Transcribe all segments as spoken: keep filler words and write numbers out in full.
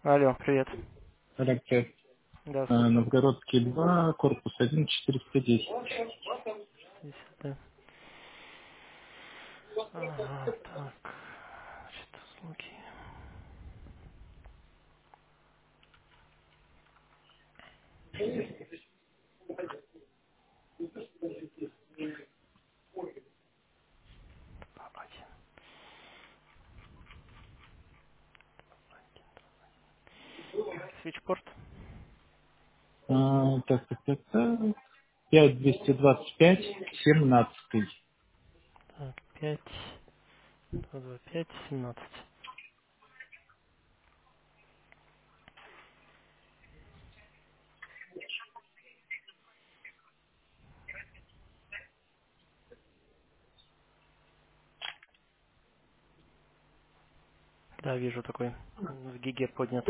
Алло, привет. Электрик. Да, Э, слушаю. Новгородский два, корпус один, четыреста десять. Десятое. Ага, так. Значит, услуги. Два, один. Свитчпорт. А, так, так, так, так. пять двести двадцать пять, семнадцать. Так, пять, два, два, пять, семнадцать. Да, вижу такой. В гиге поднят.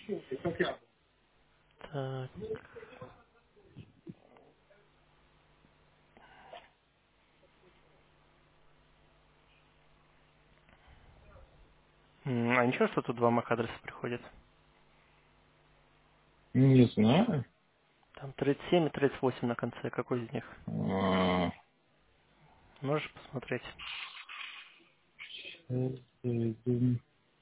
Так. М, А ничего, что тут два мак-адреса приходят? Не знаю. Там тридцать семь и тридцать восемь на конце. Какой из них? А, Можешь посмотреть? сейчас зайду.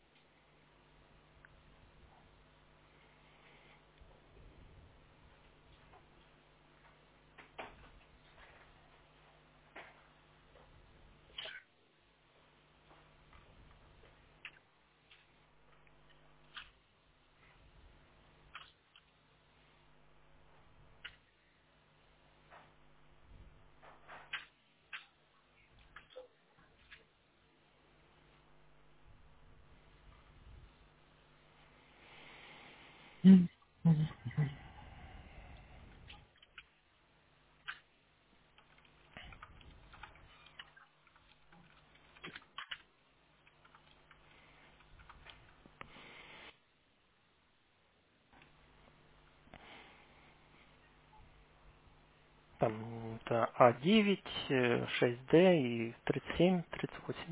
Там это а девять, э, шесть дэ и тридцать семь, тридцать восемь.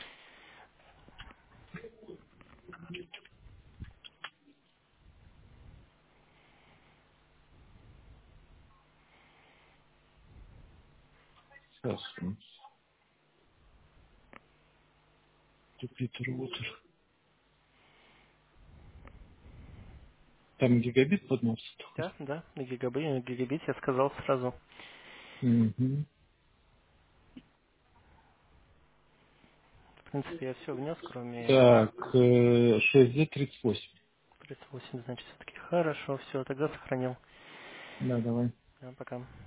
Сейчас. Юпитер Утер. Там гигабит подносит. Да, да, на гигабит, на гигабит я сказал сразу. Угу. В принципе, я все внес, кроме Так, э, шесть дэ тридцать восемь. тридцать восемь, значит, все-таки хорошо, все, тогда сохранил. Да, давай. Да, пока.